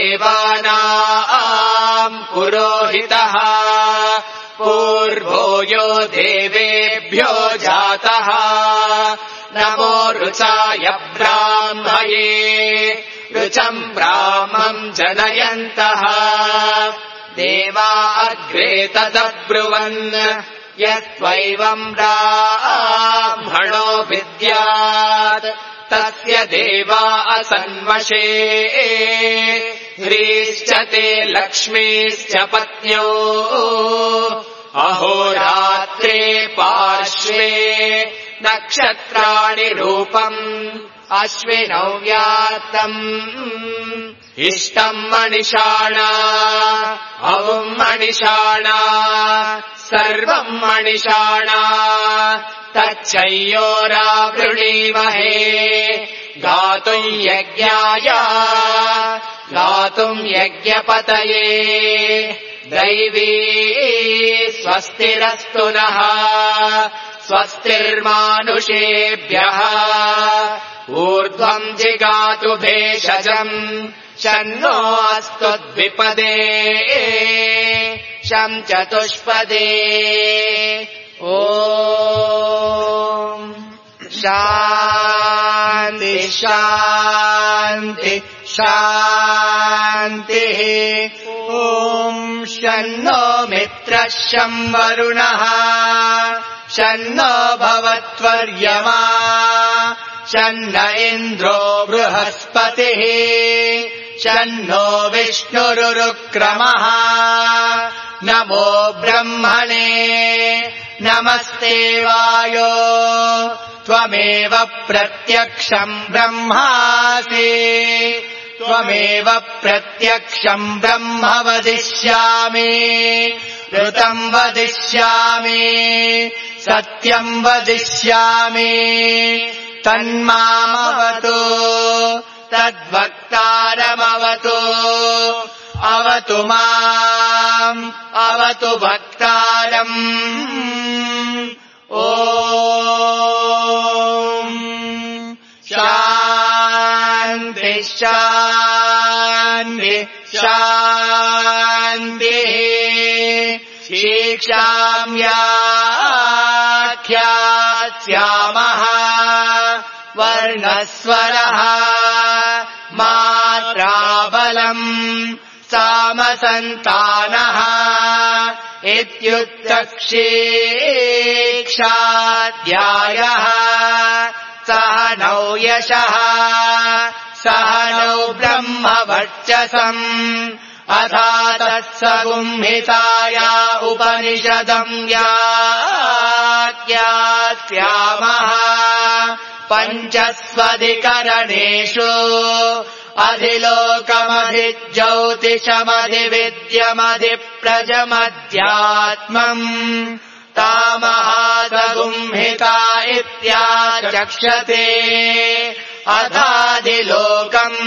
देवानाम् पुरोहितः पूर्वो यो देवेभ्यो जातः नमो ऋचाय ब्राह्मये ऋचम् ब्राह्मम् जनयन्तः देवा अग्रे तदब्रुवन् यस्त्वैवम् ब्राह्मणो विद्यात् तस्य देवा असन्वशे ह्रीश्च ते लक्ष्मीश्च पत्न्यो अहोरात्रे पार्श्वे नक्षत्राणि रूपम् अश्विनौ व्यात्तम् इष्टम् मणिषाणा अवुम् मणिषाणा सर्वम् मणिषाणा तच्छय्योरावृणीमहे गातुम् यज्ञाय गातुम् यज्ञपतये दैवी स्वस्तिरस्तु नः स्वस्तिर्मानुषेभ्यः ऊर्ध्वम् जिगातु भेषजम् शन्नो अस्तु द्विपदे शं चतुष्पदे ॐ शान्ति शान्ति शान्तिः ॐ शन्नो मित्रः शं वरुणः शन्नो भवत्वर्यमा शन्न इन्द्रो बृहस्पतिः शन्नो विष्णुरुक्रमः नमो ब्रह्मणे नमस्ते वायो त्वमेव प्रत्यक्षम् ब्रह्मासि त्वमेव प्रत्यक्षम् ब्रह्म वदिष्यामि ऋतम् वदिष्यामि सत्यम् वदिष्यामि तन्मामवतु तद्वक्तारमवतु अवतु माम् अवतु वक्तारम् ॐ शान्ति शान्ति शान्तिः शीक्षाम्याख्यास्यामः वर्णस्वरः मात्राबलम् सामसन्तानः इत्युक्तक्षीक्षाध्यायः सह नौ यशः सह नौ ब्रह्मवर्चसम् अथा तत्सगुंहिताया उपनिषदम् व्याख्यास्यामः पञ्चस्वधिकरणेषु अधिलोकमधिज्योतिषमधिविद्यमधिप्रजमध्यात्मम् तामहासगुंहिता इत्याचक्षते अथाधिलोकम्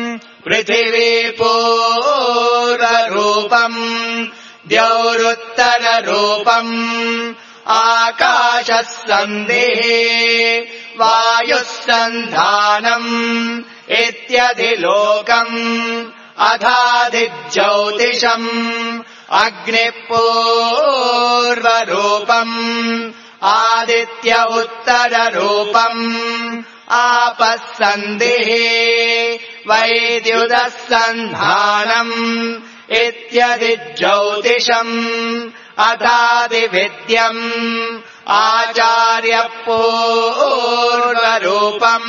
पृथिवीपूर्वरूपम् द्यौरुत्तररूपम् आकाशः सन्धिः वायुः सन्धानम् इत्यधिलोकम् अथाधिज्योतिषम् अग्निः पूर्वरूपम् आदित्य उत्तररूपम् आपः सन्धिः वैद्युतः सन्धानम् इत्यधिज्योतिषम् अथाधिविद्यम् आचार्यः पूर्वरूपम्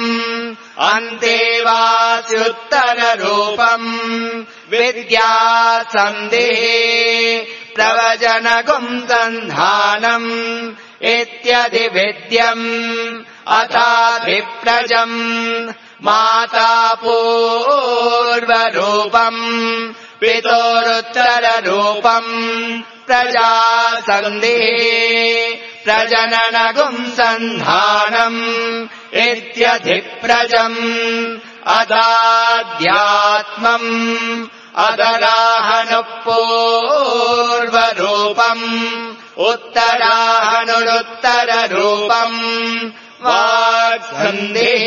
अन्तेवास्युत्तररूपम् विद्या सन्धिः प्रवचनगुम् सन्धानम् इत्यधिविद्यम् अथाधिप्रजम् माता पूर्वरूपम् पितोरुत्तररूपम् प्रजा सन्धिः प्रजननगुम् सन्धानम् इत्यधिप्रजम् अदाध्यात्मम् अदराहनुः पूर्वरूपम् उत्तराहनुरुत्तररूपम् वाक्सन्धिः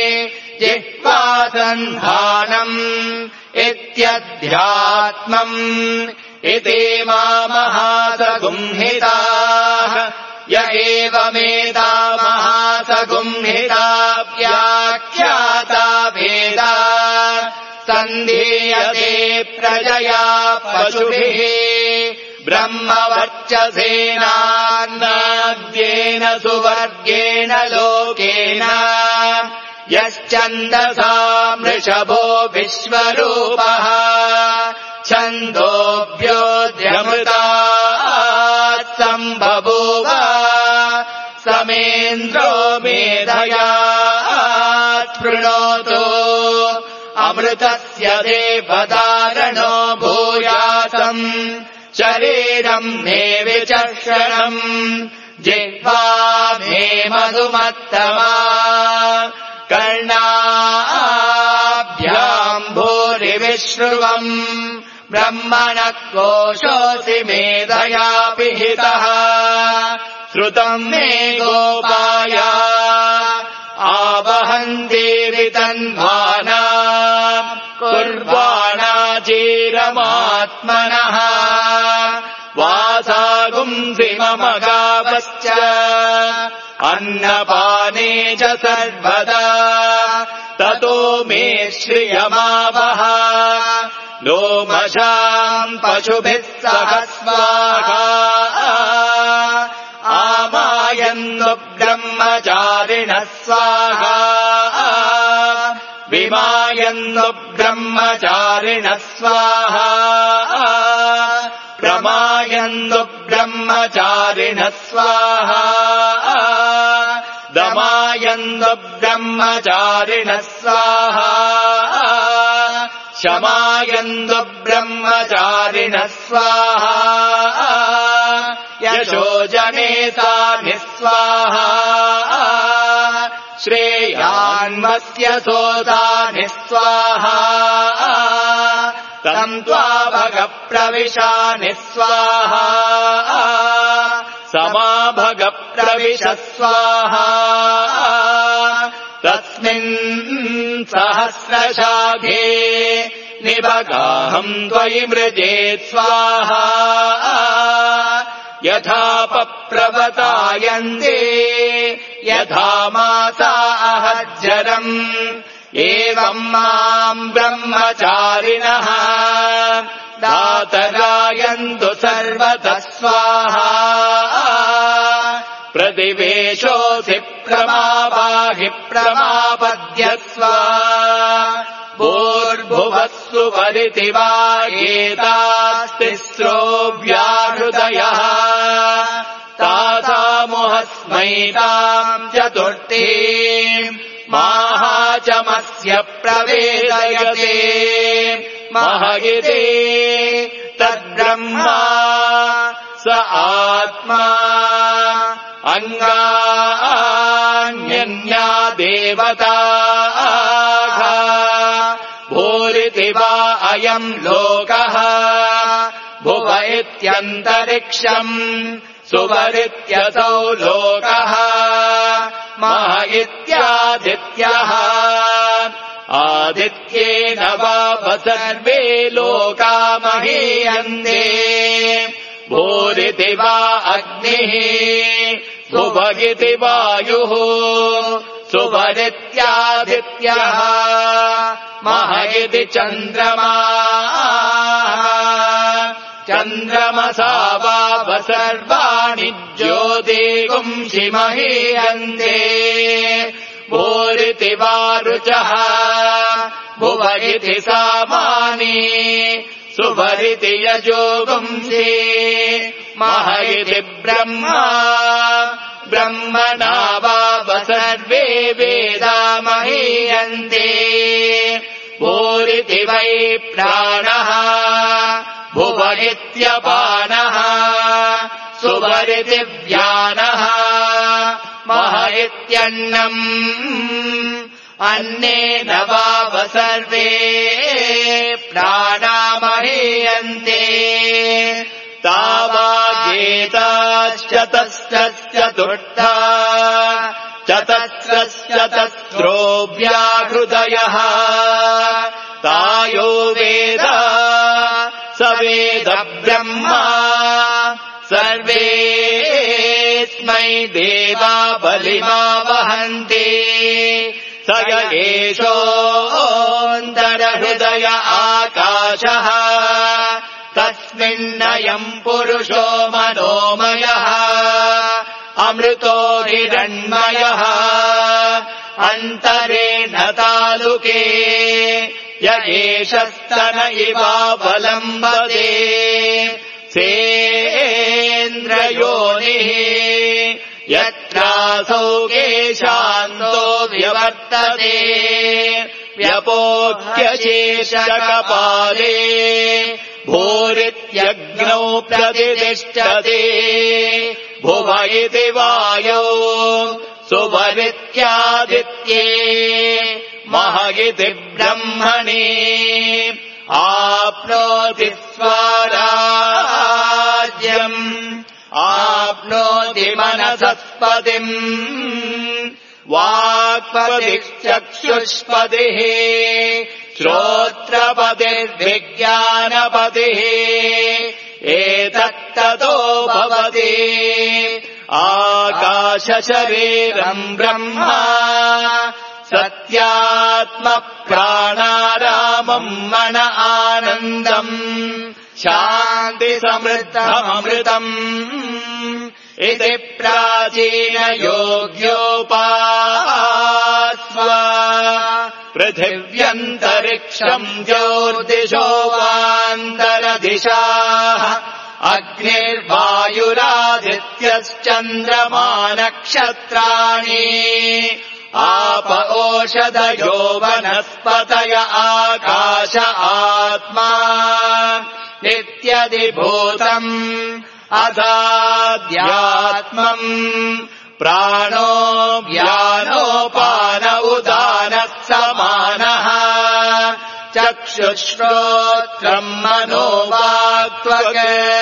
जिह्वासन्धानम् इत्यध्यात्मम् इति महासगुंहिताः य एवमेता महासगुंहिता व्याख्याता भेदा सन्धीयते प्रजया पशुभिः ब्रह्मवर्चसेनान्नाद्येन सुवर्गेण लोकेन यश्चन्दसा मृषभो विश्वरूपः छन्दोभ्योऽध्यमृतात् सम्बभूव समेन्द्रो मेधया स्पृणोतु अमृतस्य देवदारणो भूयासम् शरीरम् मे विचर्षणम् जिह्वा मे मधुमत्तमा कर्णाभ्याम् भूरिविश्रुवम् ब्रह्मणः कोशोऽसि मेधया पिहितः श्रुतम् मे गोपाय आवहन्ति वितन्वाना कुर्वाणा चीरमात्मनः वासागुंसि मम गावश्च अन्नपाने च सर्वदा ततो मे श्रियमावह लोमशाम् पशुभिः सह स्वाहा आमायन्तु ब्रह्मचारिणः स्वाहा विमायन्तु ब्रह्मचारिणः स्वाहा प्रमायन्तु ब्रह्मचारिणः स्वाहा दमायन्तु ब्रह्मचारिणः स्वाहा शमायन्तु ब्रह्मचारिणः स्वाहा यशोजनेतानि स्वाहा श्रेयान्वस्य सोतानि स्वाहा तम् त्वाभगप्रविशानि स्वाहा समाभगप्रविश स्वाहा तस्मिन् सहस्रशाखे निभगाहम् त्वयि मृजेत् स्वाहा यथा पप्रवतायन्ते यथा माता अहज्जरम् एवम् माम् ब्रह्मचारिणः दातरायन्तु सर्वतः स्वाहा प्रतिवेशोऽसि प्रमापाहि प्रमापद्यस्व भूर्भुवस्सु परिति वा एतास्तिस्रो व्याहृदयः तासामुहस्मै ताम् चतुर्थीम् माहाचमस्य प्रवेदयते महयिते तद्ब्रह्मा स आत्मा अङ्गान्यन्या देवताः भूरिति वा अयम् लोकः भुव इत्यन्तरिक्षम् सुवरित्यसौ लोकः मह इत्यादित्यः आदित्येन वाव सर्वे लोका महीयन्ते भूरिति वा अग्निः भुवगिति वायुः सुवरित्यादित्यः मह इति चन्द्रमा चन्द्रमसा वाव सर्वाणि ज्योतिगुंसि महीयन्ते भूरिति वा रुचः भुव इति सामानि सुवरिति यजोगुंसि मह इति ब्रह्मा ब्रह्मणा वाव सर्वे वेदा महीयन्ते भूरिति वै प्राणः भुव इत्यपानः सुवरिति व्यानः मह इत्यन्नम् अन्नेन वाव सर्वे प्राणा महीयन्ते तावागेताश्चतश्चतुर्था चतस्रश्चतस्रो व्याहृदयः तायो वेद स वेद ब्रह्मा सर्वेऽस्मै देवा बलिमावहन्ति स य एषोऽन्तरहृदय आकाशः तस्मिन्नयम् पुरुषो मनोमयः अमृतो हिरण्मयः अन्तरेण तालुके य एष स्तन इवावलम्बते सेन्द्रयोनिः यत्रासौ केशान्तो व्यवर्तते व्यपोक्यशेषकपाले भूरित्यग्नौ प्रतिष्ठते भुव इति वायौ सुवरित्यादित्ये मह इति ब्रह्मणि आप्नोति स्वराज्यम् आप्नोति मनसस्पतिम् वाक्पतिश्चक्षुष्पतिः श्रोत्रपतिर्विज्ञानपतिः एतत्ततो भवति आकाशशरीरम् ब्रह्म सत्यात्मप्राणारामम् मन आनन्दम् शान्तिसमृद्धममृतम् इति प्राचीनयोग्योपास्व पृथिव्यन्तरिक्षम् ज्योतिषो वान्तरदिशाः अग्निर्वायुरादित्यश्चन्द्रमा नक्षत्राणि आप ओषधयो वनस्पतय आकाश आत्मा नित्यधिभूतम् अदाद्यात्मम् प्राणो व्यानोपान उदानः समानः चक्षुश्रोत्रम् मनो वाक्त्वक्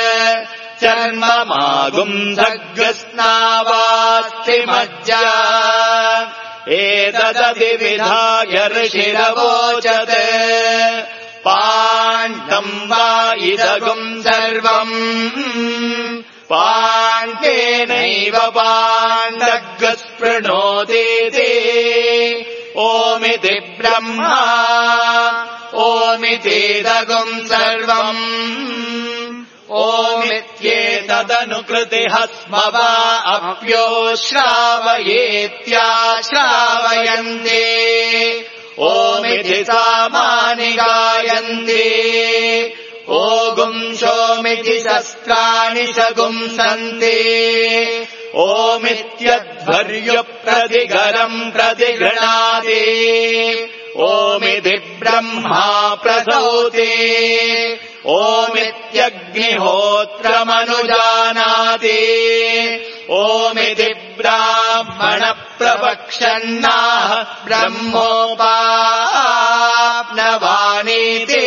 चर्ममागुंसग्स्नावास्तिमज्जा एतदधिविधाय ऋषिरवोचत् पाण्डम् वा इदगुम् सर्वम् पाण्डेनैव पाण्डग्स्पृणोतीति ओमिति ब्रह्मा ओमितीदगुम् सर्वम् ओमित्येतदनुकृतिः स्म वा अप्यो श्रावयेत्याश्रावयन्ति ओमिति सामानि गायन्ति ओगुंशोमिति शस्त्राणि शगुंसन्ति ओमित्यध्वर्युप्रतिघरम् प्रतिगृह्णाति ओमिति ब्रह्मा प्रसौति ओमित्यग्निहोत्रमनुजानाति ओमिति ब्राह्मण प्रवक्षन्नाः ब्रह्मोपाप्नवानीति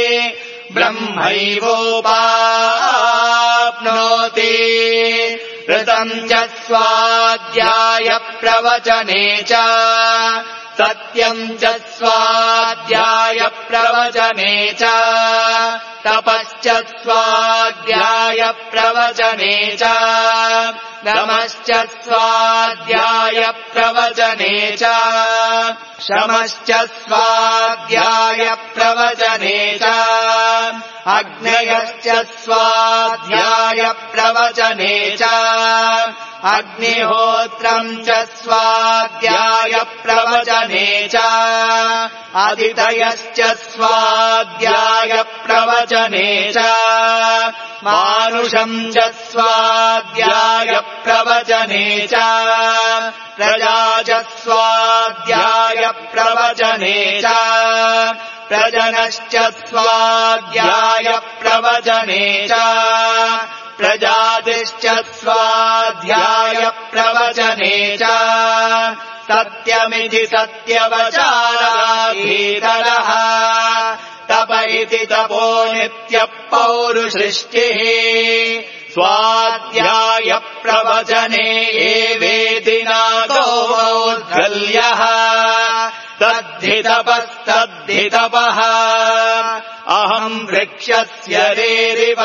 ब्रह्मैवोपाप्नोति ऋतम् च स्वाध्याय प्रवचने च सत्यम् च स्वाध्याय प्रवचने च तपश्च स्वाध्याय प्रवचने च दमश्च स्वाध्याय प्रवचने च शमश्च स्वाध्याय प्रवचने च अग्नयश्च स्वाध्याय प्रवचने च अग्निहोत्रम् च स्वाध्याय प्रवचने च आदितयश्च स्वाध्याय प्रवचने च मानुषम् च स्वाध्याय प्रवचने च प्रजा च स्वाध्याय प्रवचने च प्रजनश्च स्वाध्याय प्रवचने च प्रजातिश्च स्वाध्याय प्रवचने च सत्यमिति सत्यवचाराधीतरः तप इति तपो नित्यः पौरुषृष्टिः स्वाध्याय प्रवचने एवेति नादो मौद्गल्यः तद्धि तपस्तद्धि तपः अहम् वृक्षस्य रेरिव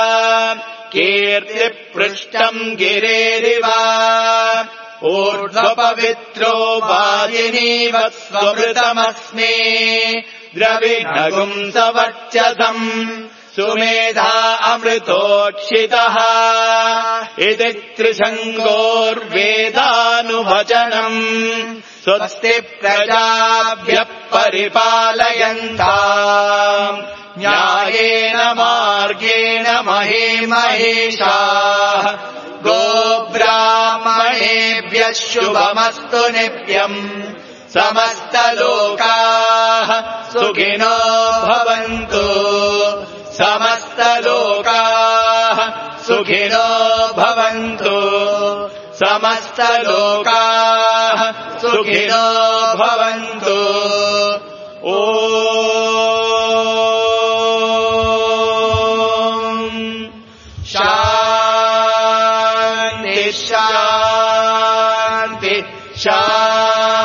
कीर्तिपृष्ठम् गिरेरिव ऊर्ध्वपवित्रो वाजिनीव स्वमृतमस्मि द्रविणगुम् सवर्चसम् सुमेधा अमृतोक्षितः इति त्रिशङ्गोर्वेदानुवचनम् स्वस्ति प्रजाभ्यः परिपालयन्ताम् न्यायेन मार्गेण महीमहेशाः गोब्राह्मणेभ्यः शुभमस्तु नित्यम् समस्तलोकाः सुखिनो भवन्तु समस्तलोकाः सुखिनो भवन्तु समस्तलोकाः सुखिनो भवन्तु। ओ शान्ति